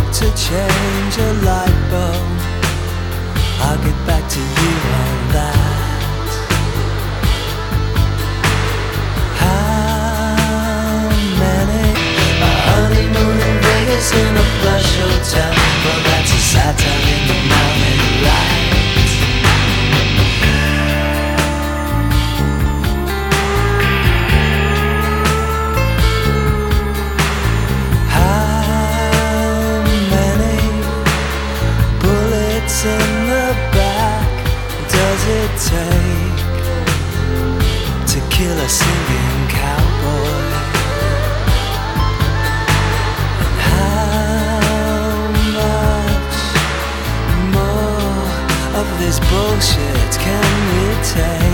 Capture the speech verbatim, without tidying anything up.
to change a light bulb. I'll get back to you on that. How many? A honeymoon in Vegas in a plush hotel. Well, that's a sad time in the morning light. In the back does it take to kill a singing cowboy? And how much more of this bullshit can we take?